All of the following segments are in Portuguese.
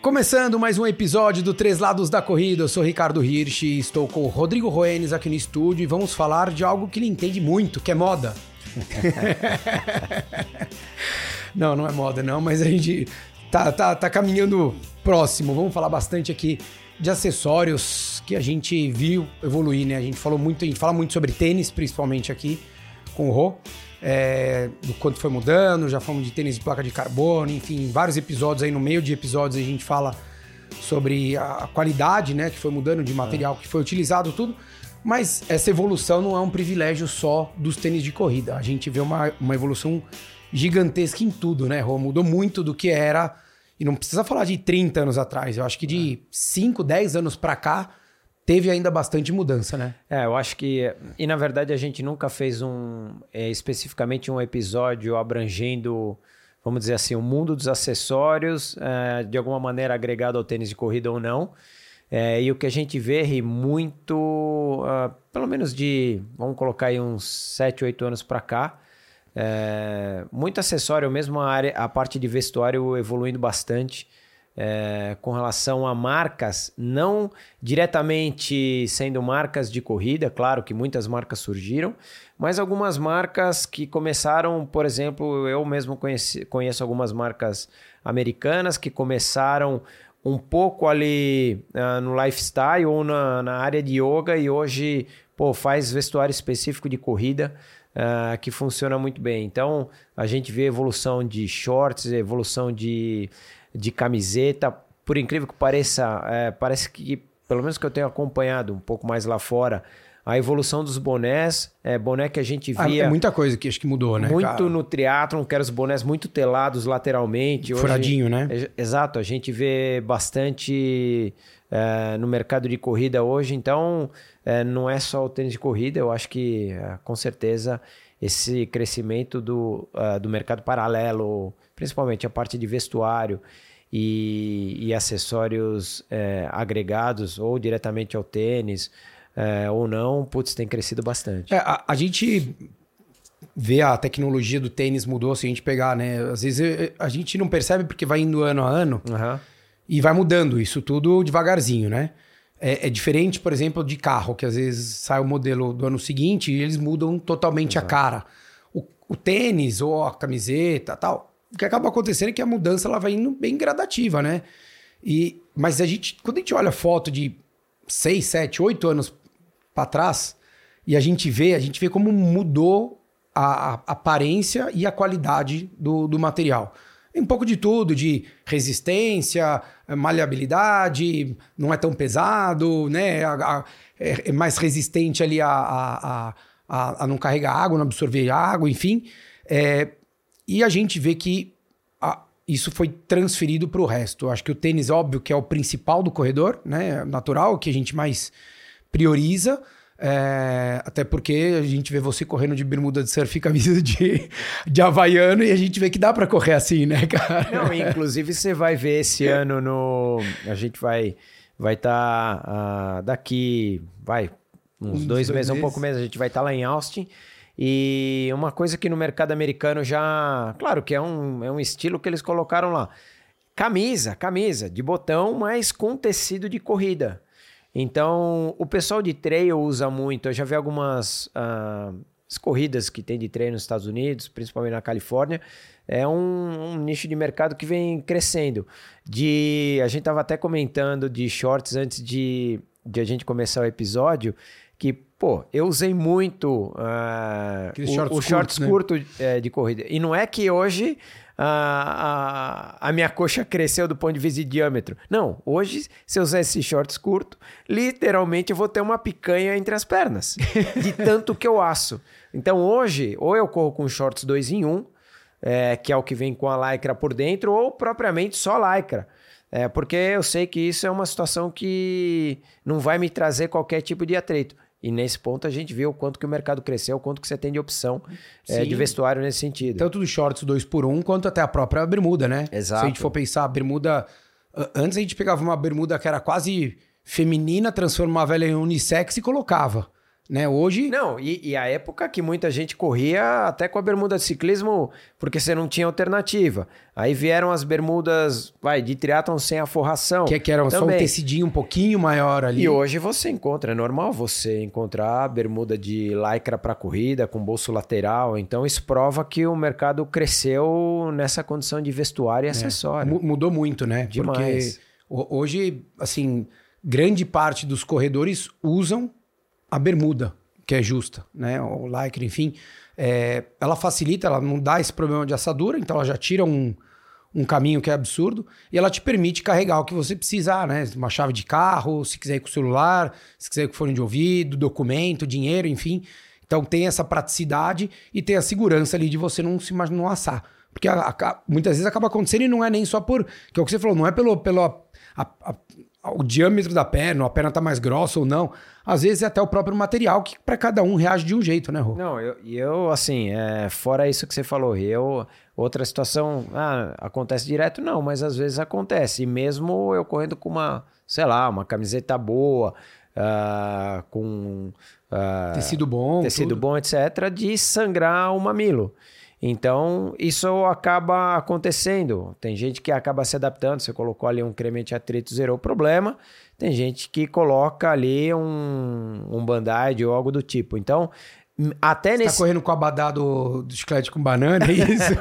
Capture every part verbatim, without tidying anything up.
Começando mais um episódio do Três Lados da Corrida, eu sou Ricardo Hirsch e estou com o Rodrigo Roenes aqui no estúdio e vamos falar de algo que ele entende muito, que é moda. Não, não é moda não, mas a gente tá, tá, tá caminhando próximo. Vamos falar bastante aqui de acessórios que a gente viu evoluir, né? A gente falou muito, a gente fala muito sobre tênis, principalmente aqui com o Rô. É, do quanto foi mudando, já falamos de tênis de placa de carbono, enfim, vários episódios aí, no meio de episódios a gente fala sobre a qualidade, né, que foi mudando de material que foi utilizado, tudo, mas essa evolução não é um privilégio só dos tênis de corrida, a gente vê uma, uma evolução gigantesca em tudo, né, Rô? Mudou muito do que era, e não precisa falar de trinta anos atrás, eu acho que de cinco, dez anos pra cá, teve ainda bastante mudança, né? É, eu acho que... E, na verdade, a gente nunca fez um... É, especificamente um episódio abrangendo, vamos dizer assim, o mundo dos acessórios, é, de alguma maneira agregado ao tênis de corrida ou não. É, e o que a gente vê muito, uh, pelo menos de, vamos colocar aí uns sete, oito anos para cá, é, muito acessório, mesmo a, área, a parte de vestuário evoluindo bastante. É, com relação a marcas, não diretamente sendo marcas de corrida, claro que muitas marcas surgiram, mas algumas marcas que começaram, por exemplo, eu mesmo conheci, conheço algumas marcas americanas que começaram um pouco ali uh, no lifestyle ou na, na área de yoga e hoje pô, faz vestuário específico de corrida uh, que funciona muito bem. Então a gente vê evolução de shorts, evolução de de camiseta, por incrível que pareça, é, parece que, pelo menos que eu tenho acompanhado um pouco mais lá fora, a evolução dos bonés, é, boné que a gente via... Ah, é muita coisa que acho que mudou, né, muito cara? No triatlon, que eram os bonés muito telados lateralmente. Furadinho, hoje, né? É, exato, a gente vê bastante é, no mercado de corrida hoje, então é, não é só o tênis de corrida, eu acho que, é, com certeza, esse crescimento do, uh, do mercado paralelo, principalmente a parte de vestuário e, e acessórios é, agregados ou diretamente ao tênis é, ou não, putz, tem crescido bastante. É, a, a gente vê a tecnologia do tênis mudou, se a gente pegar, né? Às vezes a gente não percebe porque vai indo ano a ano Uhum. e vai mudando isso tudo devagarzinho, né? É, é diferente, por exemplo, de carro, que às vezes sai o modelo do ano seguinte e eles mudam totalmente Exato. a cara. O, o tênis ou a camiseta tal... O que acaba acontecendo é que a mudança ela vai indo bem gradativa, né? E, mas a gente, quando a gente olha foto de seis, sete, oito anos para trás, e a gente vê, a gente vê como mudou a, a aparência e a qualidade do, do material. Um pouco de tudo, de resistência, maleabilidade, não é tão pesado, né? A, a, é, é mais resistente ali a, a, a, a não carregar água, não absorver água, enfim. É, E a gente vê que ah, isso foi transferido para o resto. Eu acho que o tênis, óbvio, que é o principal do corredor, né? Natural, que a gente mais prioriza. É, até porque a gente vê você correndo de bermuda de surf e camisa de, de havaiano e a gente vê que dá para correr assim, né, cara? Não, inclusive você vai ver esse ano no... A gente vai vai estar tá, uh, daqui, vai, uns uns dois, dois meses, meses, um pouco menos, a gente vai estar tá lá em Austin. E uma coisa que no mercado americano já... Claro que é um, é um estilo que eles colocaram lá. Camisa, camisa de botão, mas com tecido de corrida. Então, o pessoal de trail usa muito. Eu já vi algumas uh, as corridas que tem de trail nos Estados Unidos, principalmente na Califórnia. É um, um nicho de mercado que vem crescendo. De, a gente estava até comentando de shorts antes de, de a gente começar o episódio, que, pô, eu usei muito uh, o, shorts o shorts curtos, curto né? é, de corrida. E não é que hoje a, a, a minha coxa cresceu do ponto de vista de diâmetro. Não, hoje, se eu usar esses shorts curtos, literalmente eu vou ter uma picanha entre as pernas, de tanto que eu aço. Então hoje, ou eu corro com shorts dois em um, é, que é o que vem com a lycra por dentro, ou propriamente só lycra. É, porque eu sei que isso é uma situação que não vai me trazer qualquer tipo de atrito. E nesse ponto a gente vê o quanto que o mercado cresceu, o quanto que você tem de opção é, de vestuário nesse sentido. Tanto dos shorts dois por um, quanto até a própria bermuda, né? Exato. Se a gente for pensar, a bermuda... Antes a gente pegava uma bermuda que era quase feminina, transformava ela em unissex e colocava. né? Hoje... Não, e, e a época que muita gente corria até com a bermuda de ciclismo, porque você não tinha alternativa. Aí vieram as bermudas, vai, de triatlon sem a forração. Que, que era só um tecidinho um pouquinho maior ali. E hoje você encontra, é normal você encontrar bermuda de lycra para corrida, com bolso lateral. Então isso prova que o mercado cresceu nessa condição de vestuário e é, acessório. Mudou muito, né? Demais. Porque hoje, assim, grande parte dos corredores usam a bermuda, que é justa, né? O lycra, enfim. É, ela facilita, ela não dá esse problema de assadura, então ela já tira um, um caminho que é absurdo e ela te permite carregar o que você precisar, né? Uma chave de carro, se quiser ir com o celular, se quiser ir com fone de ouvido, documento, dinheiro, enfim. Então tem essa praticidade e tem a segurança ali de você não se não assar. Porque a, a, muitas vezes acaba acontecendo e não é nem só por... Que é o que você falou, não é pelo... pelo a, a, o diâmetro da perna, a perna tá mais grossa ou não. Às vezes é até o próprio material que para cada um reage de um jeito, né, Rô? Não, eu, eu assim, é, fora isso que você falou, eu, outra situação, ah, acontece direto? Não, mas às vezes acontece. E mesmo eu correndo com uma, sei lá, uma camiseta boa, uh, com... Uh, tecido bom. Tecido tudo. bom, etcétera, de sangrar o mamilo. Então, isso acaba acontecendo. Tem gente que acaba se adaptando. Você colocou ali um creme anti-atrito, zerou o problema. Tem gente que coloca ali um, um band-aid ou algo do tipo. Então, até Você nesse... tá correndo com o abadá do, do chiclete com banana, é isso?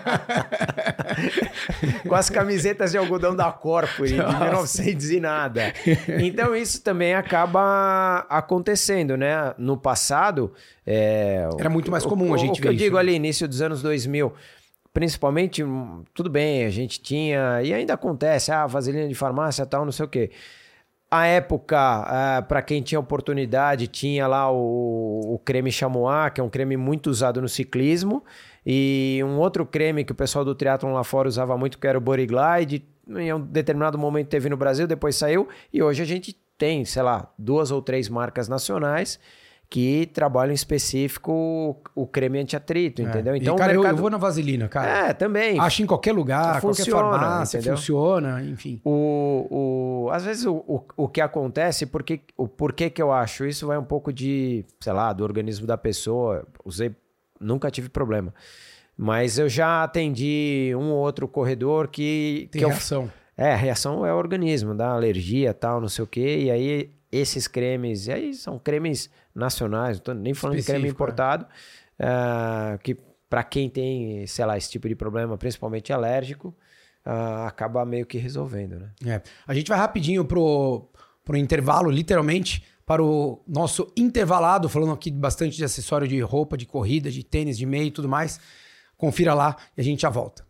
Com as camisetas de algodão da Corpore, de mil e novecentos e nada. Então, isso também acaba acontecendo, né? No passado... É, Era muito mais comum o, a gente o, ver que eu isso. digo ali, início dos anos dois mil, principalmente, tudo bem, a gente tinha... E ainda acontece, ah, vaselina de farmácia, tal, não sei o quê. A época, ah, para quem tinha oportunidade, tinha lá o, o creme Chamois, que é um creme muito usado no ciclismo, e um outro creme que o pessoal do triatlon lá fora usava muito, que era o Body Glide. Em um determinado momento teve no Brasil, depois saiu, e hoje a gente tem, sei lá, duas ou três marcas nacionais que trabalham em específico o, o creme anti-atrito, é. entendeu? Então, e, cara, mercado... eu, eu vou na vaselina, cara. É, também. Acho em qualquer lugar, funciona, qualquer farmácia, entendeu? funciona, enfim. O, o, às vezes o, o, o que acontece, porque, o porquê que eu acho, isso vai um pouco de, sei lá, do organismo da pessoa. Usei, nunca tive problema. Mas eu já atendi um ou outro corredor que... Tem que reação. Eu, é, reação é o organismo, dá alergia, tal, não sei o quê, e aí... Esses cremes, e aí são cremes nacionais, não tô nem falando Específico, de creme importado, é. uh, que para quem tem, sei lá, esse tipo de problema, principalmente alérgico, uh, acaba meio que resolvendo, né? É. A gente vai rapidinho pro, pro intervalo, literalmente, para o nosso intervalado, falando aqui bastante de acessório de roupa, de corrida, de tênis, de meia e tudo mais. Confira lá e a gente já volta.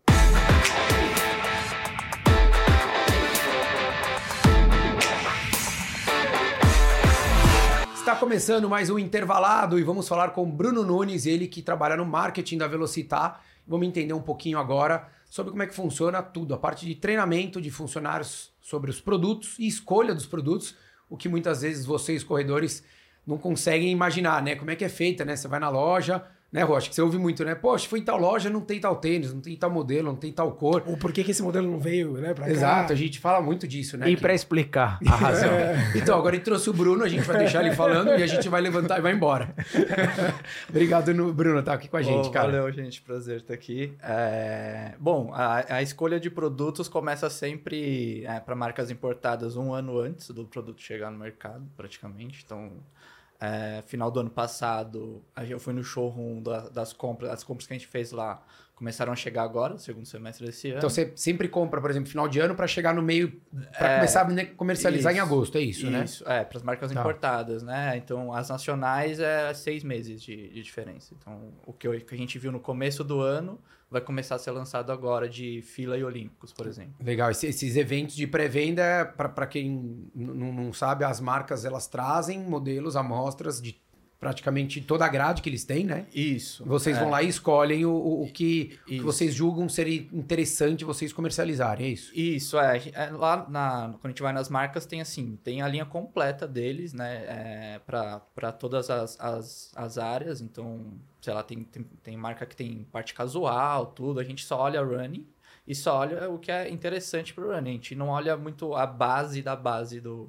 Está começando mais um intervalado e vamos falar com Bruno Nunes, ele que trabalha no marketing da Velocitar. Vamos entender um pouquinho agora sobre como é que funciona tudo, a parte de treinamento de funcionários sobre os produtos e escolha dos produtos, o que muitas vezes vocês, corredores, não conseguem imaginar, né? Como é que é feita, né? Você vai na loja, né, Rocha? Que você ouve muito, né? Poxa, fui em tal loja, não tem tal tênis, não tem tal modelo, não tem tal cor. Ou por que, que esse modelo não veio, né, pra cá? Exato, a gente fala muito disso, né? E que... para explicar a razão. É. Então, agora ele trouxe o Bruno, a gente vai deixar ele falando e a gente vai levantar e vai embora. Obrigado, Bruno, tá aqui com a gente, oh, cara. Valeu, gente, prazer estar aqui. É... Bom, a, a escolha de produtos começa sempre é, para marcas importadas um ano antes do produto chegar no mercado, praticamente. Então... É, final do ano passado, eu fui no showroom da, das compras, as compras que a gente fez lá começaram a chegar agora, no segundo semestre desse ano. Então você sempre compra, por exemplo, final de ano para chegar no meio, para é, começar a comercializar isso, em agosto, é isso, isso né? Isso, é, para as marcas tá. importadas, né? Então as nacionais é seis meses de, de diferença. Então o que, eu, que a gente viu no começo do ano vai começar a ser lançado agora de Fila e Olímpicos, por exemplo. Legal, Esse, esses eventos de pré-venda, para quem não sabe, as marcas elas trazem modelos, amostras de praticamente toda a grade que eles têm, né? Isso. Vocês é. vão lá e escolhem o, o, que, o que vocês julgam ser interessante vocês comercializarem, é isso? Isso, é. é lá na, quando a gente vai nas marcas, tem assim, tem a linha completa deles, né? É, para todas as, as, as áreas. Então, sei lá, tem, tem, tem marca que tem parte casual, tudo. A gente só olha running e só olha o que é interessante para o running. A gente não olha muito a base da base do...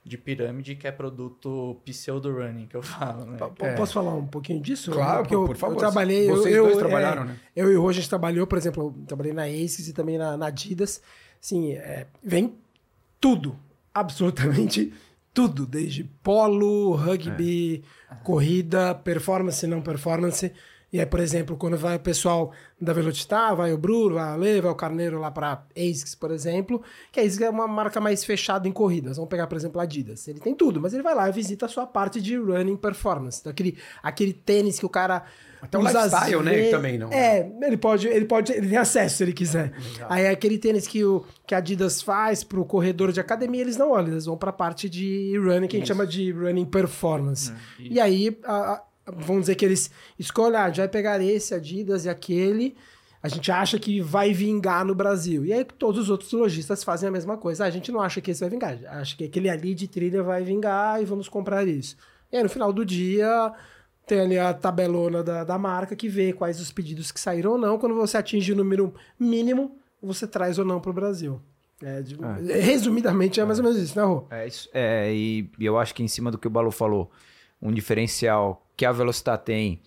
de pirâmide, que é produto pseudo-running, que eu falo, né? P- é. Posso falar um pouquinho disso? Claro, porque eu, por favor. Eu trabalhei... Vocês eu, dois eu, trabalharam, é, né? Eu e o Rô, a gente trabalhou, por exemplo, eu trabalhei na ASICS e também na, na Adidas. Assim, é, vem tudo, absolutamente tudo, desde polo, rugby, é. corrida, performance, não performance. E aí, por exemplo, quando vai o pessoal da Velocitar, vai o Bruno, vai o Ale, vai o Carneiro lá para ASICS, por exemplo, que a ASICS é uma marca mais fechada em corridas. Vamos pegar, por exemplo, a Adidas. Ele tem tudo, mas ele vai lá e visita a sua parte de running performance. Então, aquele, aquele tênis que o cara... Até o lifestyle, né? Ve... Também não. É, ele pode, ele pode, ele tem acesso se ele quiser. Legal. Aí aquele tênis que, o, que a Adidas faz pro corredor de academia, eles não olham, eles vão pra parte de running, que isso. a gente chama de running performance. Hum, e aí... A, a, vamos dizer que eles escolhem, ah, a gente vai pegar esse, Adidas e aquele, a gente acha que vai vingar no Brasil. E aí todos os outros lojistas fazem a mesma coisa. Ah, a gente não acha que esse vai vingar, acha que aquele ali de trilha vai vingar e vamos comprar isso. E aí no final do dia tem ali a tabelona da, da marca que vê quais os pedidos que saíram ou não. Quando você atinge o número mínimo, você traz ou não para o Brasil. É, de, é. Resumidamente é mais ou menos isso, né, Rô? É, isso, é, e eu acho que em cima do que o Balu falou, um diferencial que a Velocitar tem,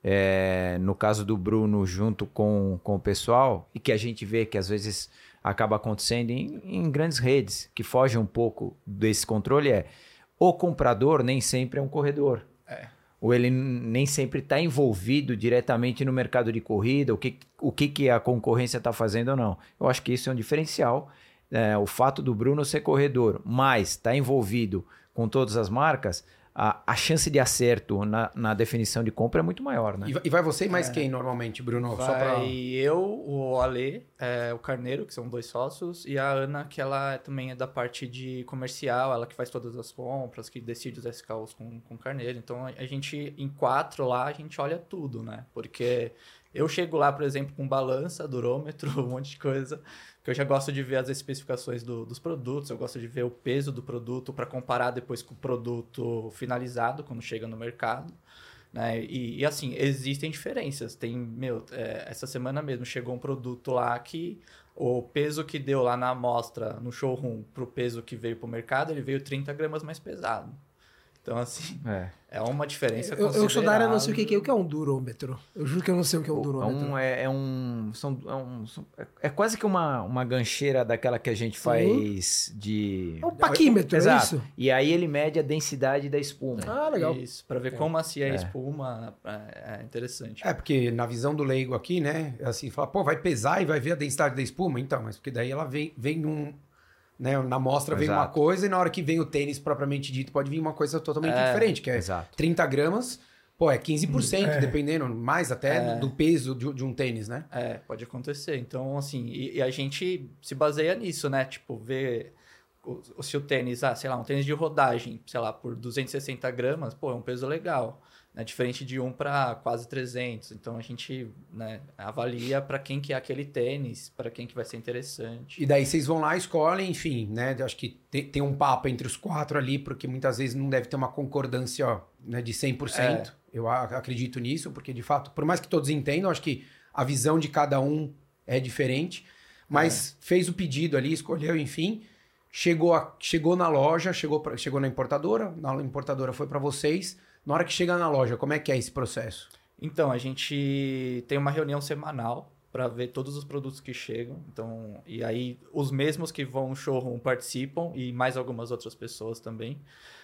é, no caso do Bruno, junto com, com o pessoal, e que a gente vê que às vezes acaba acontecendo em, em grandes redes, que fogem um pouco desse controle, é o comprador nem sempre é um corredor. É. Ou ele nem sempre está envolvido diretamente no mercado de corrida, o que, o que, que a concorrência está fazendo ou não. Eu acho que isso é um diferencial. É, o fato do Bruno ser corredor, mas está envolvido com todas as marcas, A, a chance de acerto na, na definição de compra é muito maior, né? E vai você e mais é. quem normalmente, Bruno? Vai Só pra... eu, o Ale, é, o Carneiro, que são dois sócios, e a Ana, que ela também é da parte de comercial, ela que faz todas as compras, que decide os S K Us com, com o Carneiro. Então, a gente, em quatro lá, a gente olha tudo, né? Porque eu chego lá, por exemplo, com balança, durômetro, um monte de coisa, que eu já gosto de ver as especificações do, dos produtos, eu gosto de ver o peso do produto para comparar depois com o produto finalizado, quando chega no mercado. Né? E, e assim, existem diferenças. Tem, meu, é, essa semana mesmo chegou um produto lá que o peso que deu lá na amostra, no showroom, para o peso que veio para o mercado, ele veio trinta gramas mais pesado. Então, assim, é, é uma diferença eu, eu sou da área, não sei o que é, o que é um durômetro. Eu juro que eu não sei o que é um durômetro. É um... É, é, um, são, é, um são, é quase que uma, uma gancheira daquela que a gente faz uhum. de... É um paquímetro, Exato. É isso? E aí ele mede a densidade da espuma. Ah, legal. Isso, para ver é. como macia é a espuma, é, é interessante. É, porque na visão do leigo aqui, né, assim, fala, pô, vai pesar e vai ver a densidade da espuma? Então, mas porque daí ela vem, vem num... Né? Na amostra vem uma coisa e na hora que vem o tênis propriamente dito pode vir uma coisa totalmente é, diferente, que é exato. trinta gramas, pô, é quinze por cento, é. dependendo, mais até é. do peso de, de um tênis, né? É, pode acontecer. Então, assim, e, e a gente se baseia nisso, né? Tipo, ver o, se o tênis, ah, sei lá, um tênis de rodagem, sei lá, por duzentos e sessenta gramas, pô, é um peso legal. Né? Diferente de um para quase trezentos. Então, a gente, né, avalia para quem que é aquele tênis, para quem que vai ser interessante. E daí vocês vão lá, escolhem, enfim, né? Acho que tem, tem um papo entre os quatro ali, porque muitas vezes não deve ter uma concordância, ó, né, de cem por cento. É. Eu acredito nisso, porque de fato, por mais que todos entendam, acho que a visão de cada um é diferente. Mas é. fez o pedido ali, escolheu, enfim, chegou, a, chegou na loja, chegou, pra, chegou na importadora, na importadora foi para vocês. Na hora que chega na loja, como é que é esse processo? Então, a gente tem uma reunião semanal para ver todos os produtos que chegam. Então, e aí, os mesmos que vão no showroom participam e mais algumas outras pessoas também.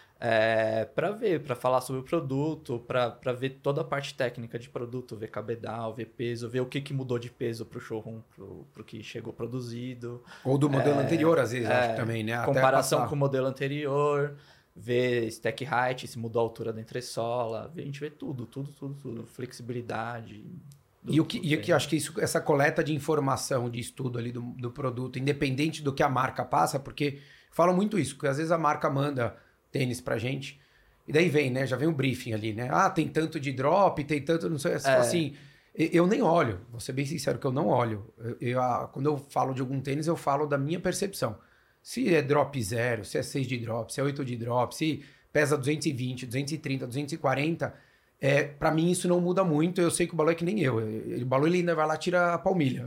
É, para ver, para falar sobre o produto, para ver toda a parte técnica de produto, ver cabedal, ver peso, ver o que, que mudou de peso para o showroom, para o que chegou produzido. Ou do modelo é, anterior, às vezes, é, acho também, né? Comparação com o modelo anterior. Ver stack height, se mudou a altura da entressola, a gente vê tudo, tudo, tudo, tudo. Flexibilidade. E o que, e que acho que isso, essa coleta de informação, de estudo ali do, do produto, independente do que a marca passa, porque falam muito isso, porque às vezes a marca manda tênis pra gente, e daí vem, né? Já vem o briefing ali, né? Ah, tem tanto de drop, tem tanto, não sei, é. assim... Eu nem olho, vou ser bem sincero que eu não olho. Eu, eu, quando eu falo de algum tênis, eu falo da minha percepção. Se é drop zero, se é seis de drop, se é oito de drop, se pesa duzentos e vinte, duzentos e trinta, duzentos e quarenta, É, para mim isso não muda muito, eu sei que o Balu é que nem eu. O Balu ele ainda vai lá e tira a palmilha.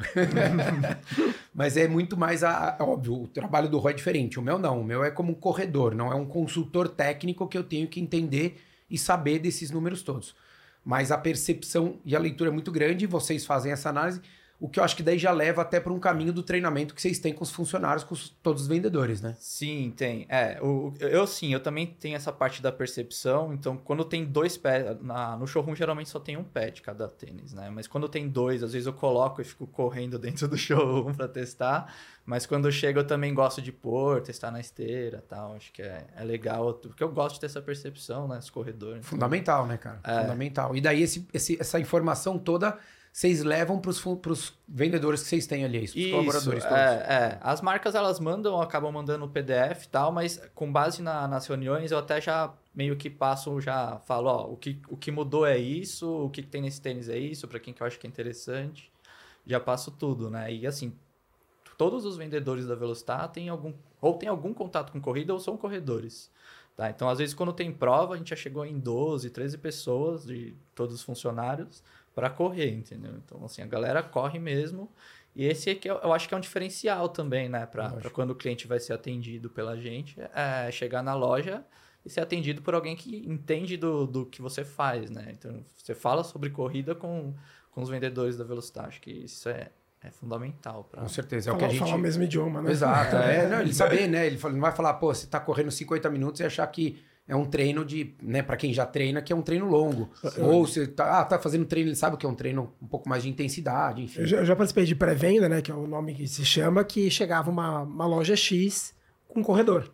Mas é muito mais, a, a, óbvio, o trabalho do Roy é diferente. O meu não, o meu é como um corredor, não é um consultor técnico que eu tenho que entender e saber desses números todos. Mas a percepção e a leitura é muito grande, vocês fazem essa análise, o que eu acho que daí já leva até para um caminho do treinamento que vocês têm com os funcionários, com os, todos os vendedores, né? Sim, tem. É, o, eu sim, eu também tenho essa parte da percepção. Então, quando tem dois pés, na, no showroom geralmente só tem um pé de cada tênis, né? Mas quando tem dois, às vezes eu coloco e fico correndo dentro do showroom para testar. Mas quando eu chego eu também gosto de pôr, testar na esteira e tal. Acho que é, é legal, porque eu gosto de ter essa percepção, né? Esse corredor. Fundamental, né, cara? É. Fundamental. E daí esse, esse, essa informação toda vocês levam para os vendedores que vocês têm ali, os Isso, colaboradores todos. É, é. As marcas, elas mandam, acabam mandando o P D F e tal, mas com base na, nas reuniões, eu até já meio que passo, já falo, ó, o que, o que mudou é isso, o que tem nesse tênis é isso, para quem que eu acho que é interessante. Já passo tudo, né? E assim, todos os vendedores da Velocitar têm algum, ou tem algum contato com corrida ou são corredores. Tá? Então, às vezes, quando tem prova, a gente já chegou em doze, treze pessoas de todos os funcionários para correr, entendeu? Então, assim, a galera corre mesmo. E esse aqui eu, eu acho que é um diferencial também, né? Para quando o cliente vai ser atendido pela gente, é chegar na loja e ser atendido por alguém que entende do, do que você faz, né? Então, você fala sobre corrida com, com os vendedores da Velocitar. Acho que isso é, é fundamental. Pra... Com certeza. É falar, o que a gente... falar o mesmo idioma, né? Exato. É, não, ele saber, né? Ele não vai falar, pô, você tá correndo cinquenta minutos e achar que é um treino de, né, para quem já treina, que é um treino longo. Eu, Ou você tá, ah, tá fazendo treino, ele sabe que é um treino um pouco mais de intensidade, enfim. Eu já, eu já participei de pré-venda, né, que é o nome que se chama, que chegava uma, uma loja X com um corredor.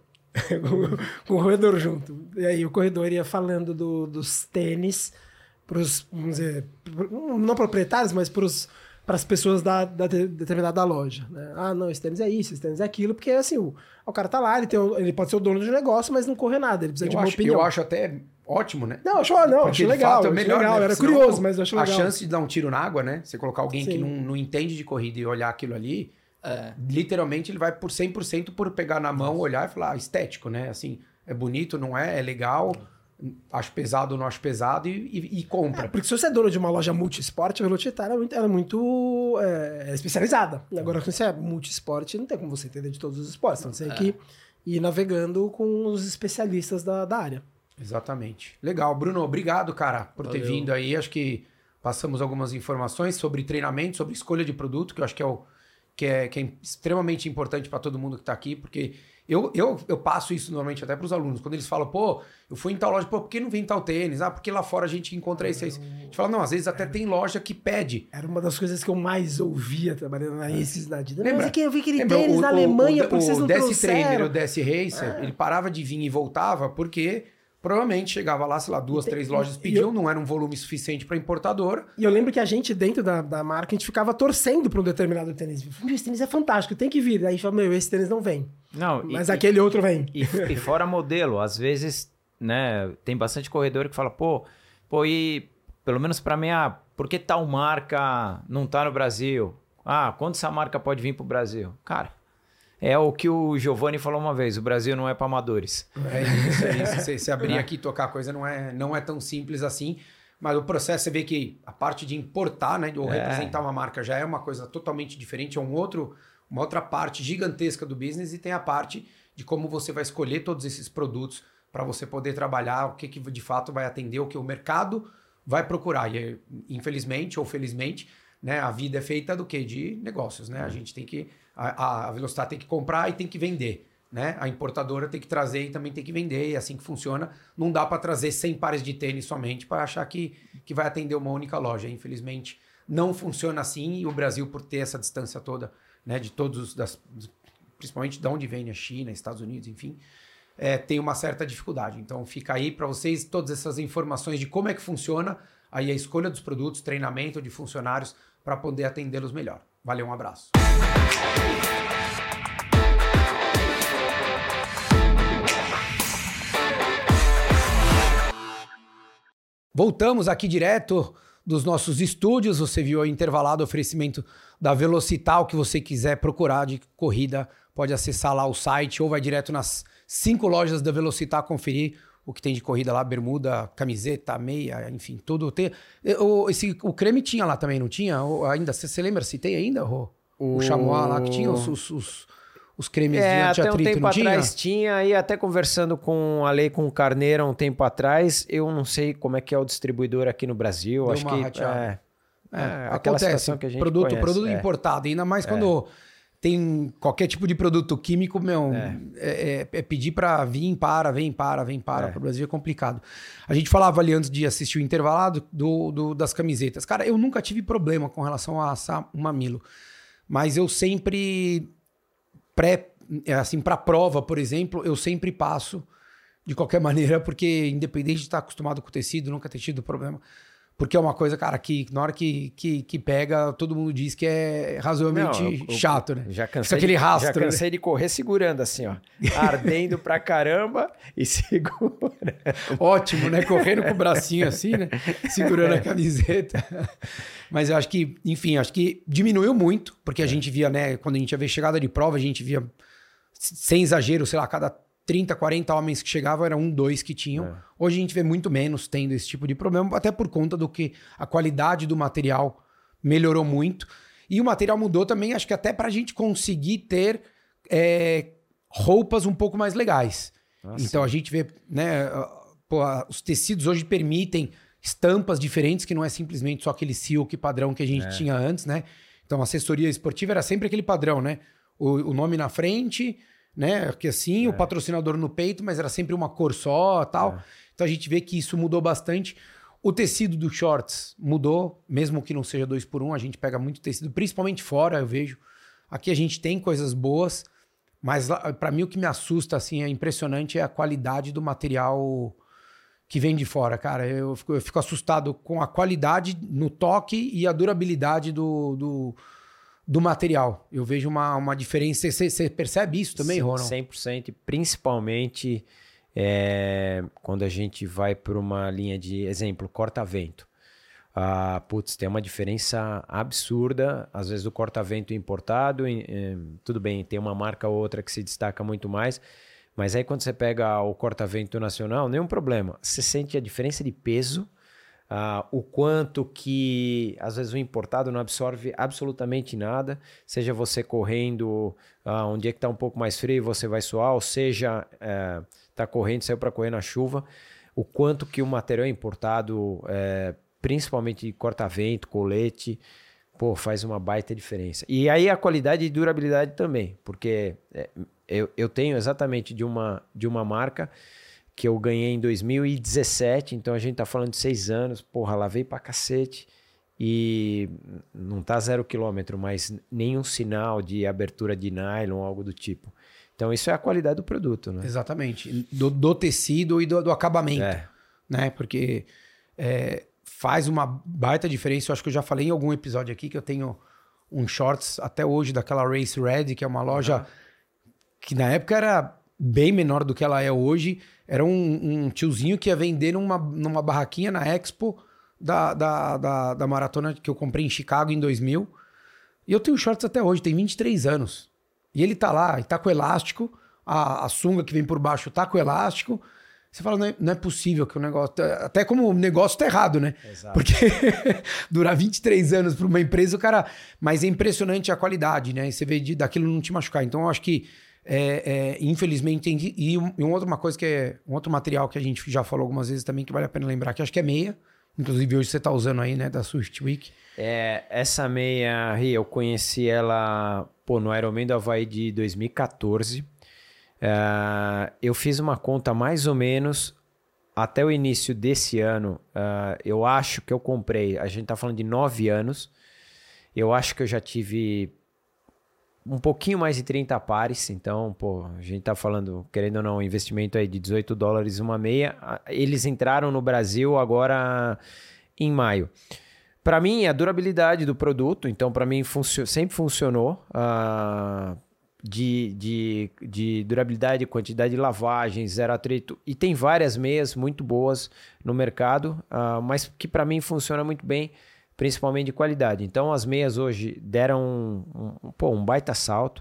com o corredor junto. E aí o corredor ia falando do, dos tênis pros, vamos dizer, não proprietários, mas pros para as pessoas da, da determinada loja, né? Ah, não, esse tênis é isso, esse tênis é aquilo, porque assim, o, o cara tá lá, ele, tem, ele pode ser o dono do negócio, mas não corre nada, ele precisa eu de uma acho, opinião. Eu acho até ótimo, né? Não, acho, não, Porque, acho legal, fato, é acho melhor, legal, né? era Senão, curioso, mas eu acho a legal. A chance de dar um tiro na água, né? Você colocar alguém Sim. que não, não entende de corrida e olhar aquilo ali, é. literalmente ele vai por cem por cento por pegar na mão, olhar e falar, ah, estético, né? Assim, é bonito, não é? É legal... Acho pesado ou não acho pesado e, e, e compra. É, porque se você é dono de uma loja multi-esporte, a Velocitar era muito, era muito é, especializada. Agora, quando você é multi-esporte, não tem como você entender de todos os esportes. Então, você tem é. que ir navegando com os especialistas da, da área. Exatamente. Legal. Bruno, obrigado, cara, por Valeu. ter vindo aí. Acho que passamos algumas informações sobre treinamento, sobre escolha de produto, que eu acho que é, o, que é, que é extremamente importante para todo mundo que está aqui, porque... Eu, eu, eu passo isso normalmente até para os alunos. Quando eles falam, pô, eu fui em tal loja, pô, por que não vem tal tênis? Ah, porque lá fora a gente encontra isso, isso. A gente fala, não, às vezes até tem loja que pede. Era uma das coisas que eu mais ouvia trabalhando na Aces, na Adidas. Lembra? Mas é que eu vi aquele Lembra, tênis o, na o, Alemanha, o, porque vocês não o Desce trouxeram. Trainer, o Desce Racer, ah. ele parava de vir e voltava porque... Provavelmente chegava lá, sei lá, duas, tem, três lojas pediam, eu, não era um volume suficiente para importadora. E eu lembro que a gente, dentro da, da marca, a gente ficava torcendo para um determinado tênis. Esse tênis é fantástico, tem que vir. Aí fala, meu, esse tênis não vem. Não, Mas e, aquele e, outro vem. E, e fora modelo, às vezes, né, tem bastante corredor que fala, pô, pô, e pelo menos para mim, ah, por que tal marca não tá no Brasil? Ah, quando essa marca pode vir pro Brasil? Cara, é o que o Giovanni falou uma vez, o Brasil não é para amadores. É isso, é isso. Se, se abrir aqui e tocar a coisa não é, não é tão simples assim, mas o processo você vê que a parte de importar, né, ou é. representar uma marca já é uma coisa totalmente diferente, é um outro, uma outra parte gigantesca do business e tem a parte de como você vai escolher todos esses produtos para você poder trabalhar o que, que de fato vai atender, o que o mercado vai procurar. E infelizmente ou felizmente, né, a vida é feita do quê? De negócios, né? A gente tem que... A, a Velocitar tem que comprar e tem que vender, né? A importadora tem que trazer e também tem que vender, é assim que funciona. Não dá para trazer cem pares de tênis somente para achar que, que vai atender uma única loja. Infelizmente, não funciona assim e o Brasil, por ter essa distância toda, né, de todos, das, principalmente de onde vem a China, Estados Unidos, enfim, é, tem uma certa dificuldade. Então, fica aí para vocês todas essas informações de como é que funciona aí a escolha dos produtos, treinamento de funcionários para poder atendê-los melhor. Valeu, um abraço. Voltamos aqui direto dos nossos estúdios. Você viu o intervalado oferecimento da Velocitar. O que você quiser procurar de corrida, pode acessar lá o site ou vai direto nas cinco lojas da Velocitar conferir o que tem de corrida lá, bermuda, camiseta, meia, enfim, tudo. Tem, o, esse, o creme tinha lá também, não tinha? O, ainda, você lembra se tem ainda, Rô? O, o chamois lá que tinha os, os, os, os cremes é, de anti-atrito, até um tempo não tinha? atrás tinha, e até conversando com a Lei com o Carneiro um tempo atrás, eu não sei como é que é o distribuidor aqui no Brasil, Deu acho uma que rateada. é, é, É, aquela acontece, situação que a gente produto, conhece, produto é. importado, ainda mais quando tem qualquer tipo de produto químico, meu, é, é, é pedir para vir, para, vem, para, vem, para, É. para o Brasil é complicado. A gente falava ali antes de assistir o intervalado do, do, das camisetas. Cara, eu nunca tive problema com relação a assar um mamilo, mas eu sempre, pré, assim, para prova, por exemplo, eu sempre passo de qualquer maneira, porque independente de estar acostumado com o tecido, nunca ter tido problema. Porque é uma coisa, cara, que na hora que, que, que pega, todo mundo diz que é razoavelmente Não, eu- chato, né? Já Fica cansei, aquele de, rastro, já cansei né? de correr segurando assim, ó. Ardendo pra caramba e segurando. Ótimo, né? Correndo com o bracinho assim, né? Segurando a camiseta. Mas eu acho que, enfim, acho que diminuiu muito, porque a gente via, né? Quando a gente ia ver chegada de prova, a gente via, sem exagero, sei lá, cada trinta, quarenta homens que chegavam, era um, dois que tinham. É. Hoje a gente vê muito menos tendo esse tipo de problema, até por conta do que a qualidade do material melhorou muito. E o material mudou também, acho que até pra gente conseguir ter é, roupas um pouco mais legais. Ah, então sim. a gente vê, né, pô, os tecidos hoje permitem estampas diferentes, que não é simplesmente só aquele silk padrão que a gente É. tinha antes, né? Então a assessoria esportiva era sempre aquele padrão, né? O, o nome na frente, né? Que assim, o patrocinador no peito, mas era sempre uma cor só, tal. É. Então a gente vê que isso mudou bastante. O tecido dos shorts mudou, mesmo que não seja dois por um, a gente pega muito tecido, principalmente fora, eu vejo. Aqui a gente tem coisas boas, mas para mim o que me assusta, assim, é impressionante, é a qualidade do material que vem de fora, cara. Eu fico, eu fico assustado com a qualidade no toque e a durabilidade do, do, do material. Eu vejo uma, uma diferença. Você, você percebe isso também, Ronald? cem por cento, principalmente é, quando a gente vai para uma linha de, exemplo, corta-vento. Ah, putz, tem uma diferença absurda. Às vezes o corta-vento importado, eh, tudo bem, tem uma marca ou outra que se destaca muito mais, mas aí quando você pega o corta-vento nacional, nenhum problema. Você sente a diferença de peso, ah, o quanto que às vezes o importado não absorve absolutamente nada, seja você correndo ah, um dia que está um pouco mais frio, você vai suar, ou seja, está correndo, saiu para correr na chuva, o quanto que o material importado, é, principalmente corta-vento, colete, pô, faz uma baita diferença. E aí a qualidade e durabilidade também, porque é, eu, eu tenho exatamente de uma, de uma marca que eu ganhei em dois mil e dezessete, então a gente tá falando de seis anos, porra, lavei pra cacete e não tá zero quilômetro, mas nenhum sinal de abertura de nylon, algo do tipo. Então isso é a qualidade do produto, né? Exatamente. Do, do tecido e do, do acabamento. É. Né? Porque é, faz uma baita diferença. Eu acho que eu já falei em algum episódio aqui que eu tenho um shorts até hoje daquela Race Red, que é uma loja uhum. que na época era bem menor do que ela é hoje. Era um, um tiozinho que ia vender numa, numa barraquinha na Expo da, da, da, da maratona que eu comprei em Chicago em dois mil. E eu tenho shorts até hoje, tem vinte e três anos. E ele tá lá, e tá com elástico, a, a sunga que vem por baixo tá com elástico. Você fala, não é, não é possível que o negócio... Até como o negócio tá errado, né? Exato. Porque durar vinte e três anos para uma empresa, o cara... Mas é impressionante a qualidade, né? E você vê de, daquilo não te machucar. Então, eu acho que, é, é, infelizmente... Tem, e, um, e uma outra uma coisa que é... Um outro material que a gente já falou algumas vezes também, que vale a pena lembrar, que acho que é meia. Inclusive, hoje você tá usando aí, né? Da Swift Week. É, essa meia, Ri, eu conheci ela pô, no Ironman do Havaí de dois mil e quatorze. Uh, eu fiz uma conta mais ou menos até o início desse ano. Uh, eu acho que eu comprei, a gente tá falando de nove anos. Eu acho que eu já tive um pouquinho mais de trinta pares. Então, pô, a gente tá falando, querendo ou não, um investimento aí de dezoito dólares uma meia. Eles entraram no Brasil agora em maio. Para mim, a durabilidade do produto, então para mim funcio- sempre funcionou. Uh, de, de, de durabilidade, quantidade de lavagem, zero atrito. E tem várias meias muito boas no mercado, uh, mas que para mim funciona muito bem, principalmente de qualidade. Então as meias hoje deram um, um, pô, um baita salto.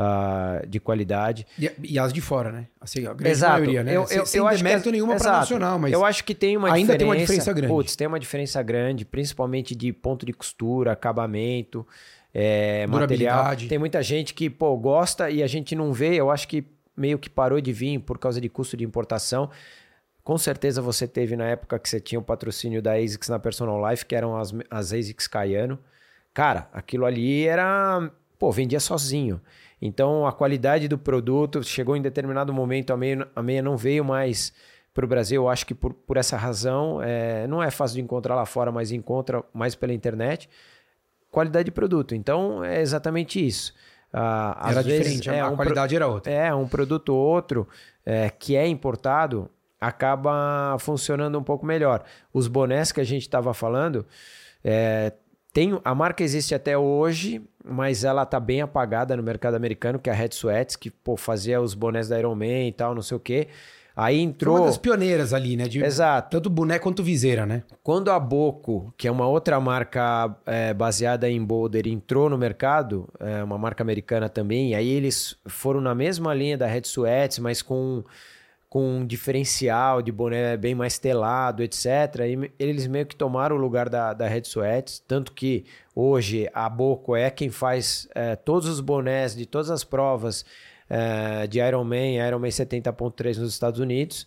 uh, de qualidade. E, e as de fora, né? Assim, a grande Exato. maioria, né? Eu, sem eu, sem eu acho demérito que, nenhuma para nacional, mas eu acho que tem uma ainda diferença, tem uma diferença grande. Putz, tem uma diferença grande, principalmente de ponto de costura, acabamento, é, material. Tem muita gente que, pô, gosta e a gente não vê. Eu acho que meio que parou de vir por causa de custo de importação. Com certeza você teve na época que você tinha o patrocínio da ASICS na Personal Life, que eram as, as ASICS Cayano. Cara, aquilo ali era... Pô, vendia sozinho. Então, a qualidade do produto chegou em determinado momento, a meia, a meia não veio mais para o Brasil. Eu acho que por, por essa razão, é, não é fácil de encontrar lá fora, mas encontra mais pela internet. Qualidade de produto. Então, é exatamente isso. Ah, era às vezes, diferente, é, a um qualidade pro... era outra. É, um produto ou outro é, que é importado acaba funcionando um pouco melhor. Os bonés que a gente estava falando, é, tem, a marca existe até hoje, mas ela está bem apagada no mercado americano, que é a Red Sweats, que pô, fazia os bonés da Iron Man e tal, não sei o quê. Aí entrou... Foi uma das pioneiras ali, né? De Exato. Tanto boné quanto viseira, né? Quando a Boco, que é uma outra marca é, baseada em Boulder, entrou no mercado, é uma marca americana também, aí eles foram na mesma linha da Red Sweats, mas com, com um diferencial de boné bem mais telado, etcétera. E eles meio que tomaram o lugar da, da Red Sweats, tanto que hoje a Boco é quem faz é, todos os bonés de todas as provas é, de Iron Man, Iron Man setenta ponto três nos Estados Unidos.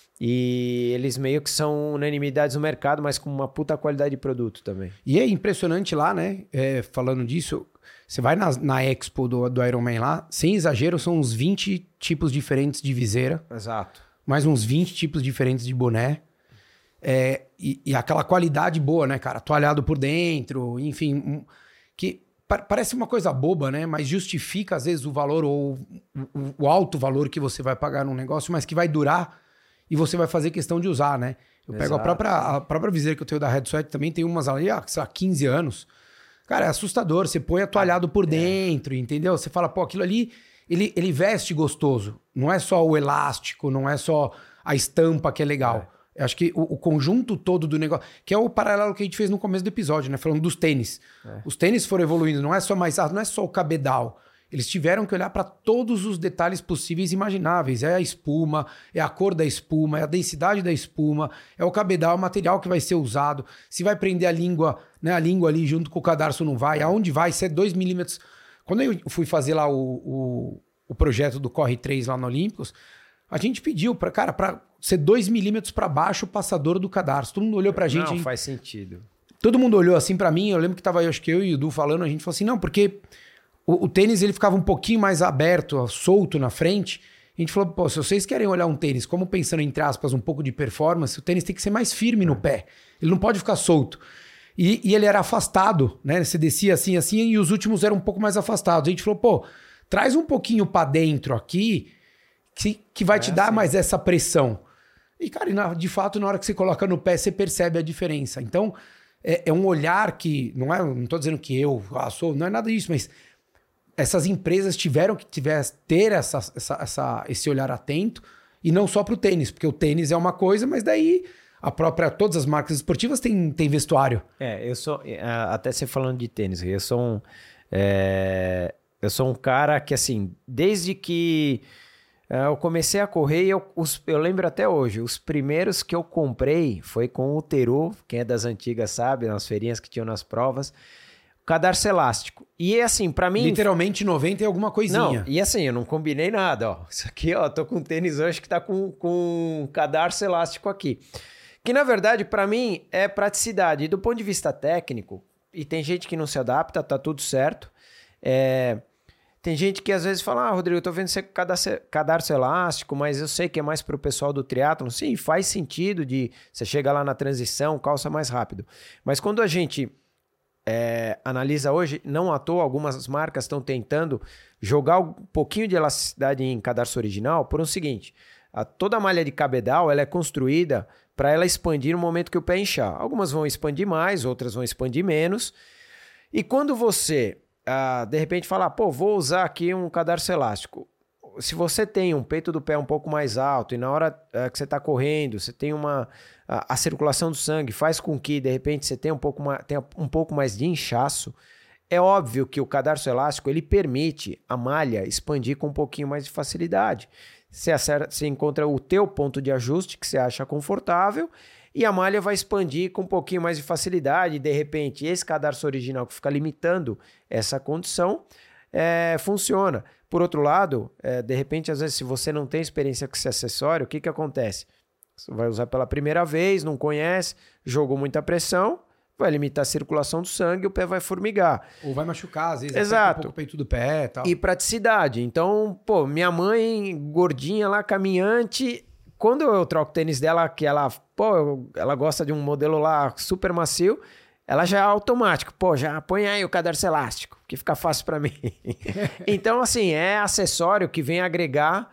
E eles meio que são unanimidades no mercado, mas com uma puta qualidade de produto também. E é impressionante lá, né? É, falando disso, você vai na, na Expo do, do Iron Man lá, sem exagero, são uns vinte tipos diferentes de viseira. Exato. Mais uns vinte tipos diferentes de boné. É, e, e aquela qualidade boa, né, cara? Toalhado por dentro, enfim. Um, que pa- parece uma coisa boba, né? Mas justifica, às vezes, o valor ou o, o alto valor que você vai pagar num negócio, mas que vai durar. E você vai fazer questão de usar, né? Eu pego a própria, a própria viseira que eu tenho da Red Sweat também, tem umas ali há, sei lá, quinze anos. Cara, é assustador. Você põe atoalhado por dentro, entendeu? Você fala, pô, aquilo ali, ele, ele veste gostoso. Não é só o elástico, não é só a estampa que é legal. É. Eu acho que o, o conjunto todo do negócio... Que é o paralelo que a gente fez no começo do episódio, né? Falando dos tênis. É. Os tênis foram evoluindo, não é só mais... Não é só o cabedal. Eles tiveram que olhar para todos os detalhes possíveis e imagináveis. É a espuma, é a cor da espuma, é a densidade da espuma, é o cabedal, é o material que vai ser usado, se vai prender a língua, né, a língua ali junto com o cadarço não vai, aonde vai, se é dois milímetros. Quando eu fui fazer lá o, o, o projeto do Corre três lá no Olímpicos, a gente pediu para cara, para ser dois milímetros para baixo o passador do cadarço. Todo mundo olhou pra gente. Não, hein? faz sentido. Todo mundo olhou assim para mim, eu lembro que tava, eu acho que eu e o Du falando, a gente falou assim, não, porque... O, o tênis ele ficava um pouquinho mais aberto, solto na frente. A gente falou, pô, se vocês querem olhar um tênis como pensando, entre aspas, um pouco de performance, o tênis tem que ser mais firme no pé. Ele não pode ficar solto. E, e ele era afastado, né? Você descia assim, assim, e os últimos eram um pouco mais afastados. A gente falou, pô, traz um pouquinho para dentro aqui, que, que vai é te dar assim. Mais essa pressão. E, cara, e na, de fato, na hora que você coloca no pé, você percebe a diferença. Então, é, é um olhar que, não é, não tô dizendo que eu ah, sou, não é nada disso, mas... Essas empresas tiveram que tiver, ter essa, essa, essa, esse olhar atento, e não só para o tênis, porque o tênis é uma coisa, mas daí a própria, todas as marcas esportivas têm, têm vestuário. É, eu sou, até você falando de tênis, eu sou um, é, eu sou um cara que, assim, desde que é, eu comecei a correr, eu, os, eu lembro até hoje, os primeiros que eu comprei foi com o Teru, quem é das antigas sabe, nas feirinhas que tinham nas provas, cadarço elástico. E assim, pra mim... Literalmente noventa e alguma coisinha. Não, e assim, eu não combinei nada, ó. Isso aqui, ó, tô com tênis hoje que tá com, com cadarço elástico aqui. Que, na verdade, pra mim, é praticidade. E do ponto de vista técnico, e tem gente que não se adapta, tá tudo certo. É... Tem gente que às vezes fala, ah, Rodrigo, eu tô vendo você com cadarço, cadarço elástico, mas eu sei que é mais pro pessoal do triatlon. Sim, faz sentido de você chegar lá na transição, calça mais rápido. Mas quando a gente... É, analisa hoje, não à toa, algumas marcas estão tentando jogar um pouquinho de elasticidade em cadarço original por um seguinte, a, toda a malha de cabedal ela é construída para ela expandir no momento que o pé inchar. Algumas vão expandir mais, outras vão expandir menos. E quando você, ah, de repente, fala, pô, vou usar aqui um cadarço elástico. Se você tem um peito do pé um pouco mais alto e na hora uh, que você está correndo, você tem uma... A, a circulação do sangue faz com que, de repente, você tenha um pouco mais, tenha um pouco mais de inchaço, É óbvio que o cadarço elástico ele permite a malha expandir com um pouquinho mais de facilidade. Você, acerta, você encontra o teu ponto de ajuste que você acha confortável e a malha vai expandir com um pouquinho mais de facilidade. De repente, esse cadarço original que fica limitando essa condição é, funciona. Por outro lado, é, de repente, às vezes, se você não tem experiência com esse acessório, o que, que acontece? Você vai usar pela primeira vez, não conhece, jogou muita pressão, vai limitar a circulação do sangue e o pé vai formigar. Ou vai machucar, às vezes, Exato. um pouco o peito do pé e tal. E praticidade. Então, pô, minha mãe, gordinha lá, caminhante, quando eu troco o tênis dela, que ela, pô, eu, ela gosta de um modelo lá super macio, ela já é automático. Pô, já põe aí o cadarço elástico, que fica fácil para mim. Então, assim, é acessório que vem agregar,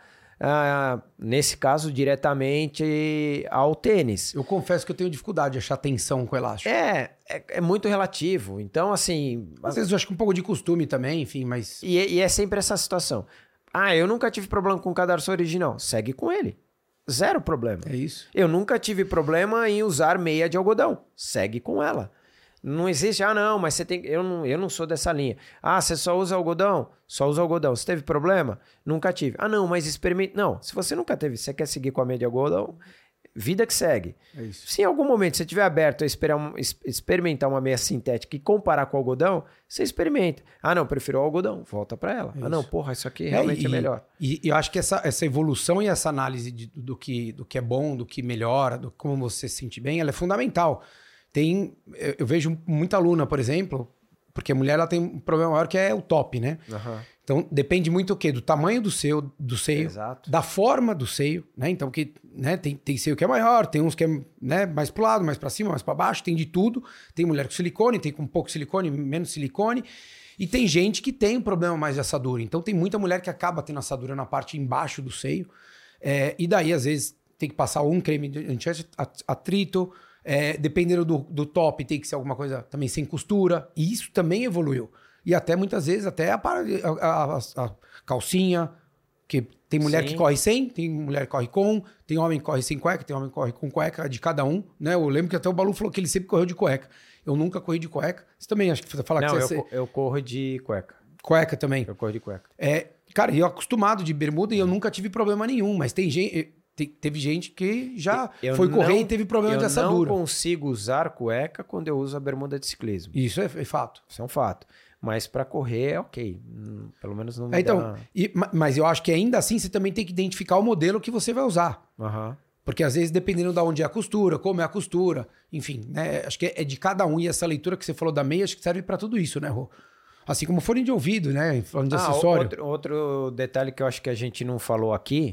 uh, nesse caso, diretamente ao tênis. Eu confesso que eu tenho dificuldade de achar tensão com elástico. É, é, é muito relativo. Então, assim... Às vezes eu acho que um pouco de costume também, enfim, mas... E, e é sempre essa situação. Ah, eu nunca tive problema com o cadarço original. Segue com ele. Zero problema. É isso. Eu nunca tive problema em usar meia de algodão. Segue com ela. Não existe, ah não, mas você tem... Eu não, eu não sou dessa linha. Ah, você só usa algodão? Só usa algodão. Você teve problema? Nunca tive. Ah não, mas experimenta... Não, se você nunca teve, você quer seguir com a meia de algodão, vida que segue. É isso. Se em algum momento você estiver aberto a esperar um, experimentar uma meia sintética e comparar com o algodão, você experimenta. Ah não, prefiro o algodão, volta para ela. É ah não, isso. porra, isso aqui realmente é, e, é melhor. E, e eu acho que essa, essa evolução e essa análise de, do, que, do que é bom, do que melhora, do como você se sente bem, ela é fundamental. Tem, eu, eu vejo muita aluna, por exemplo, porque a mulher ela tem um problema maior que é o top, né? Uhum. Então, depende muito o quê? Do tamanho do, seu, do seio, Exato. da forma do seio, né? Então, que, né, tem, tem seio que é maior, tem uns que é, né, mais pro lado, mais para cima, mais para baixo, tem de tudo. Tem mulher com silicone, tem com pouco silicone, menos silicone. E tem gente que tem um problema mais de assadura. Então, tem muita mulher que acaba tendo assadura na parte embaixo do seio. É, e daí, às vezes, tem que passar um creme anti-atrito. É, dependendo do, do top, tem que ser alguma coisa também sem costura. E isso também evoluiu. E até muitas vezes, até a, a, a, a calcinha, que tem mulher Sim. que corre sem, tem mulher que corre com, tem homem que corre sem cueca, tem homem que corre com cueca, de cada um, né? Eu lembro que até o Balu falou que ele sempre correu de cueca. Eu nunca corri de cueca. Você também, acho que você fala Não, que eu, você... co eu corro de cueca. Cueca também. Eu corro de cueca. É, cara, eu acostumado de bermuda e eu nunca tive problema nenhum, mas tem gente... Teve gente que já eu foi correr não, e teve problema de assadura. Eu não consigo usar cueca quando eu uso a bermuda de ciclismo. Isso é, é fato. Isso é um fato. Mas para correr é ok. Pelo menos não me é, então, dá... e, mas eu acho que ainda assim você também tem que identificar o modelo que você vai usar. Uhum. Porque às vezes, dependendo de onde é a costura, como é a costura, enfim, né? Acho que é de cada um. E essa leitura que você falou da meia, acho que serve para tudo isso, né, Rô? Assim como fone de ouvido, né? Falando de ah, acessório. Outro, outro detalhe que eu acho que a gente não falou aqui,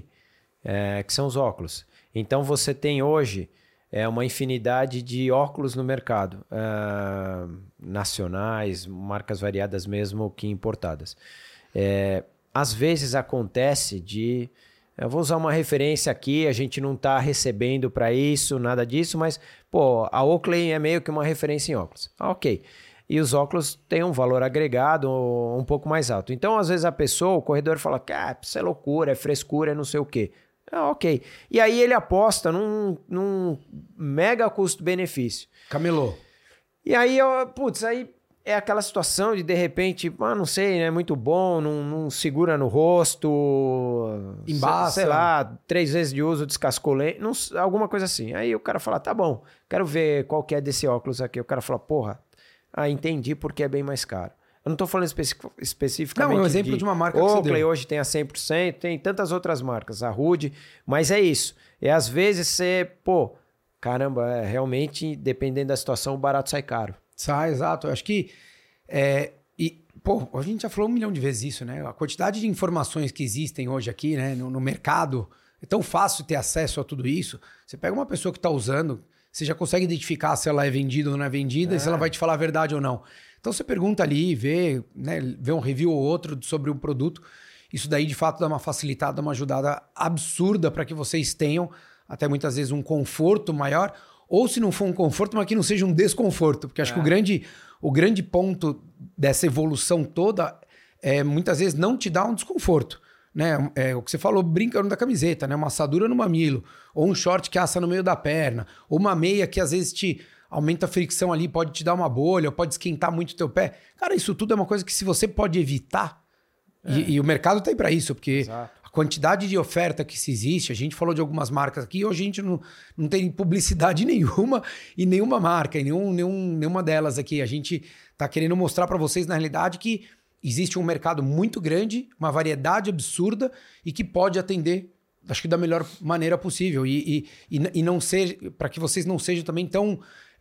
é, que são os óculos. Então você tem hoje é, uma infinidade de óculos no mercado, é, nacionais, marcas variadas mesmo que importadas. É, às vezes acontece de... Eu vou usar uma referência aqui, a gente não está recebendo para isso, nada disso, mas pô, a Oakley é meio que uma referência em óculos. Ah, ok. E os óculos têm um valor agregado um pouco mais alto. Então, às vezes a pessoa, o corredor fala que ah, isso é loucura, é frescura, é não sei o quê. Ah, ok. E aí ele aposta num, num mega custo-benefício. Camelô. E aí, eu, putz, aí é aquela situação de, de repente, ah, não sei, né? Muito bom, não, não segura no rosto. Embaça. Sei lá, três vezes de uso, descascou lente, não, alguma coisa assim. Aí o cara fala, tá bom, quero ver qual que é desse óculos aqui. O cara fala, porra, ah, entendi porque é bem mais caro. Eu não estou falando especi especificamente Não, é um exemplo de, de uma marca Oakley, que você deu. Hoje tem a cem por cento, tem tantas outras marcas, a Rude, mas é isso. E às vezes você, pô, caramba, é, realmente, dependendo da situação, o barato sai caro. Sai, exato. Eu acho que, é, e, pô, a gente já falou um milhão de vezes isso, né? A quantidade de informações que existem hoje aqui, né, no, no mercado, é tão fácil ter acesso a tudo isso. Você pega uma pessoa que está usando, você já consegue identificar se ela é vendida ou não é vendida é. e se ela vai te falar a verdade ou não. Então você pergunta ali, vê, né, vê um review ou outro sobre um produto. Isso daí, de fato, dá uma facilitada, uma ajudada absurda para que vocês tenham até muitas vezes um conforto maior. Ou se não for um conforto, mas que não seja um desconforto. Porque acho é. que o grande, o grande ponto dessa evolução toda é muitas vezes não te dar um desconforto. Né? É, o que você falou, brincando da camiseta, né? Uma assadura no mamilo, ou um short que assa no meio da perna, ou uma meia que às vezes te... aumenta a fricção ali, pode te dar uma bolha, pode esquentar muito o teu pé. Cara, isso tudo é uma coisa que se você pode evitar, é. e, e o mercado tá aí para isso, porque Exato. a quantidade de oferta que se existe, a gente falou de algumas marcas aqui, hoje a gente não, não tem publicidade nenhuma e nenhuma marca, e nenhum, nenhum, nenhuma delas aqui. A gente tá querendo mostrar para vocês, na realidade, que existe um mercado muito grande, uma variedade absurda e que pode atender, acho que da melhor maneira possível. E, e, e não ser, para que vocês não sejam também tão,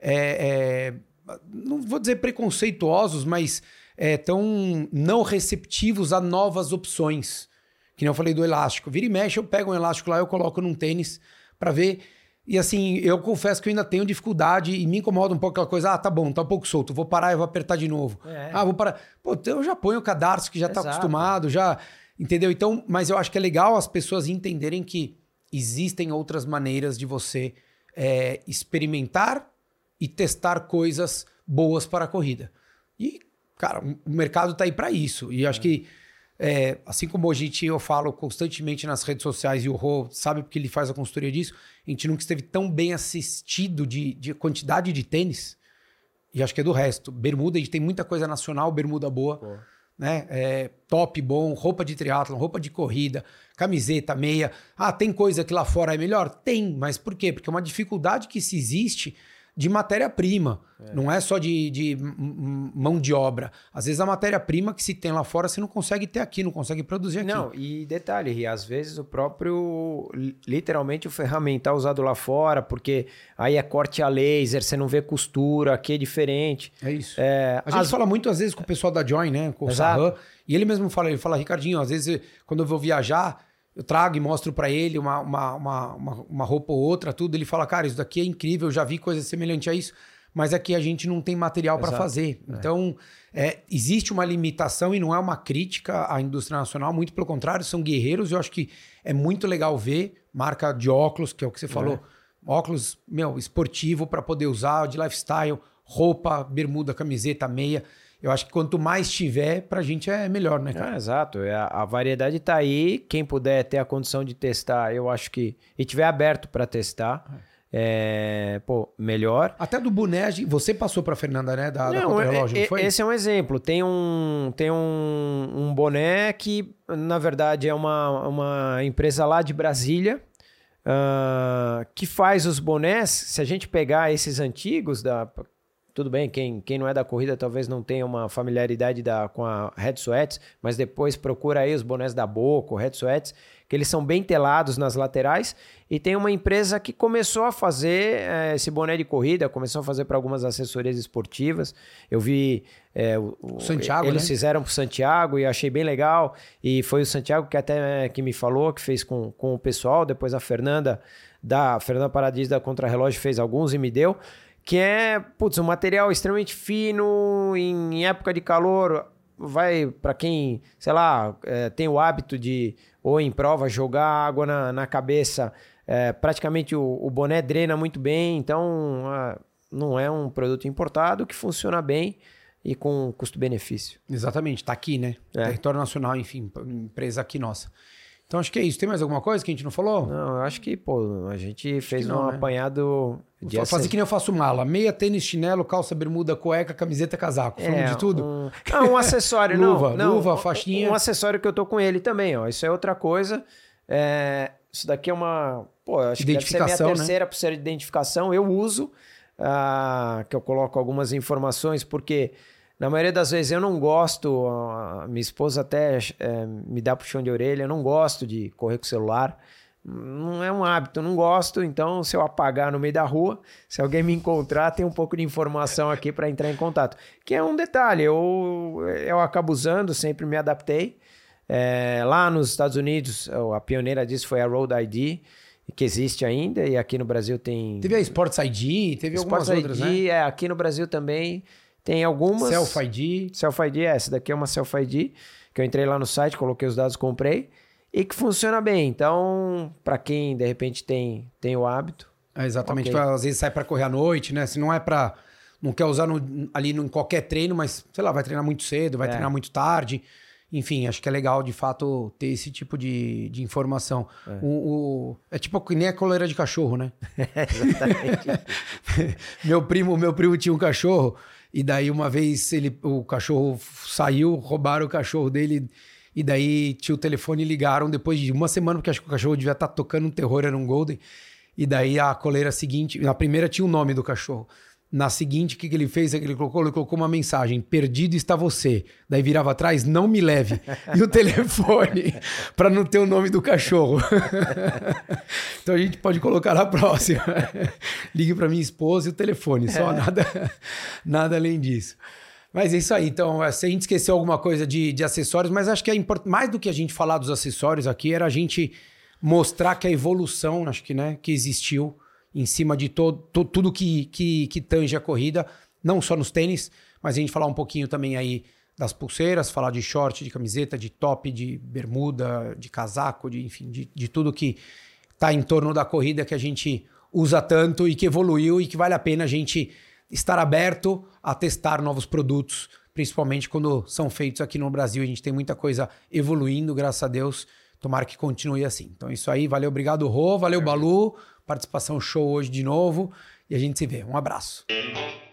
é, é, não vou dizer preconceituosos, mas é, tão não receptivos a novas opções. Que nem eu falei do elástico. Vira e mexe, eu pego um elástico lá, eu coloco num tênis para ver. E assim, eu confesso que eu ainda tenho dificuldade e me incomoda um pouco aquela coisa, ah, tá bom, tá um pouco solto, vou parar e vou apertar de novo. É. Ah, vou parar. Pô, eu já ponho o cadarço que já Exato. tá acostumado, já... Entendeu? Então, mas eu acho que é legal as pessoas entenderem que existem outras maneiras de você é, experimentar e testar coisas boas para a corrida. E, cara, o mercado tá aí para isso. E acho é. que, é, assim como hoje eu falo constantemente nas redes sociais e o Rô sabe porque ele faz a consultoria disso, a gente nunca esteve tão bem assistido de, de quantidade de tênis. E acho que é do resto. Bermuda, a gente tem muita coisa nacional, bermuda boa. Pô. Né? É, top bom, roupa de triatlon, roupa de corrida, camiseta, meia. Ah, tem coisa que lá fora é melhor? Tem, mas por quê? Porque é uma dificuldade que se existe de matéria-prima. É. Não é só de, de mão de obra. Às vezes a matéria-prima que se tem lá fora você não consegue ter aqui, não consegue produzir aqui. Não, e detalhe, Ri, às vezes o próprio, literalmente o ferramental usado lá fora, porque aí é corte a laser, você não vê costura, aqui é diferente. É isso. É, a gente as... fala muito às vezes com o pessoal da Join, né? Com o Sarran, e ele mesmo fala, ele fala, Ricardinho, às vezes quando eu vou viajar, eu trago e mostro pra ele uma, uma, uma, uma, uma roupa ou outra, tudo. Ele fala, cara, isso daqui é incrível, eu já vi coisa semelhante a isso, mas aqui a gente não tem material para fazer. É. Então, é, existe uma limitação e não é uma crítica à indústria nacional, muito pelo contrário, são guerreiros. Eu acho que é muito legal ver marca de óculos, que é o que você falou, é. óculos, meu, esportivo para poder usar, de lifestyle, roupa, bermuda, camiseta, meia. Eu acho que quanto mais tiver, pra gente é melhor, né, cara? É, exato. A, a variedade tá aí. Quem puder ter a condição de testar, eu acho que... E tiver aberto para testar, é, pô, melhor. Até do boné, você passou pra Fernanda, né? Da, não, da Contra-Relógio, é, não foi? Esse é um exemplo. Tem um, tem um, um boné que, na verdade, é uma, uma empresa lá de Brasília, uh, que faz os bonés. Se a gente pegar esses antigos da... Tudo bem, quem, quem não é da corrida talvez não tenha uma familiaridade da, com a Red Sweats, mas depois procura aí os bonés da Boco, Red Sweats, que eles são bem telados nas laterais, e tem uma empresa que começou a fazer é, esse boné de corrida, começou a fazer para algumas assessorias esportivas. Eu vi... É, o, o Santiago, eles né? fizeram para o Santiago e achei bem legal, e foi o Santiago que até que me falou, que fez com, com o pessoal, depois a Fernanda, da a Fernanda Paradis da Contra-Relógio fez alguns e me deu, que é, putz, um material extremamente fino, em época de calor, vai para quem, sei lá, é, tem o hábito de, ou em prova, jogar água na, na cabeça, é, praticamente o, o boné drena muito bem, então é, não é um produto importado que funciona bem e com custo-benefício. Exatamente, tá aqui, né? É. Território nacional, enfim, empresa aqui nossa. Então acho que é isso. Tem mais alguma coisa que a gente não falou? Não, eu acho que, pô, a gente acho fez não, um né? apanhado... De fazer que nem eu faço mala. Meia, tênis, chinelo, calça, bermuda, cueca, camiseta, casaco. Falando é, de tudo? Um... Ah, um acessório, luva, não. Não, luva, faixinha. Um, um acessório que eu tô com ele também, ó. Isso é outra coisa. É... Isso daqui é uma... Pô, eu acho que deve ser minha terceira, né? Pulseira de identificação. Eu uso, uh, que eu coloco algumas informações, porque... Na maioria das vezes eu não gosto, a minha esposa até é, me dá puxão de orelha, eu não gosto de correr com o celular, não é um hábito, eu não gosto, então se eu apagar no meio da rua, se alguém me encontrar, tem um pouco de informação aqui para entrar em contato. Que é um detalhe, eu, eu acabo usando, sempre me adaptei. É, lá nos Estados Unidos, a pioneira disso foi a Road I D, que existe ainda, e aqui no Brasil tem... Teve a Sports I D, teve Sports algumas outras, I D, né? É, aqui no Brasil também... Tem algumas... Self I D. Self I D, é, essa daqui é uma Self I D, que eu entrei lá no site, coloquei os dados, comprei, e que funciona bem. Então, para quem, de repente, tem, tem o hábito... É, exatamente, okay. Pra, às vezes sai para correr à noite, né? Se não é para... Não quer usar no, ali em qualquer treino, mas, sei lá, vai treinar muito cedo, vai é. treinar muito tarde. enfim, acho que é legal, de fato, ter esse tipo de, de informação. É. O, o, é tipo que nem a coleira de cachorro, né? Exatamente. meu, primo, meu primo tinha um cachorro, e daí uma vez ele, o cachorro saiu, roubaram o cachorro dele, e daí tinha o telefone e ligaram depois de uma semana, porque acho que o cachorro devia estar tocando um terror, era um Golden. E daí a coleira seguinte, na primeira tinha o nome do cachorro. Na seguinte, o que, que ele fez? Ele colocou, ele colocou uma mensagem: perdido está você. Daí virava atrás: não me leve. E o telefone, para não ter o nome do cachorro. Então a gente pode colocar na próxima. Ligue para minha esposa e o telefone, só é. nada, nada além disso. Mas é isso aí. Então, se a gente esqueceu alguma coisa de, de acessórios, mas acho que é import... mais do que a gente falar dos acessórios aqui, era a gente mostrar que a evolução, acho que, né, que existiu em cima de todo, to, tudo que, que, que tange a corrida, não só nos tênis, mas a gente falar um pouquinho também aí das pulseiras, falar de short, de camiseta, de top, de bermuda, de casaco, de, enfim, de, de tudo que está em torno da corrida que a gente usa tanto e que evoluiu e que vale a pena a gente estar aberto a testar novos produtos, principalmente quando são feitos aqui no Brasil. A gente tem muita coisa evoluindo, graças a Deus. Tomara que continue assim. Então é isso aí. Valeu, obrigado, Rô. Valeu, Balu. Participação show hoje de novo. E a gente se vê. Um abraço.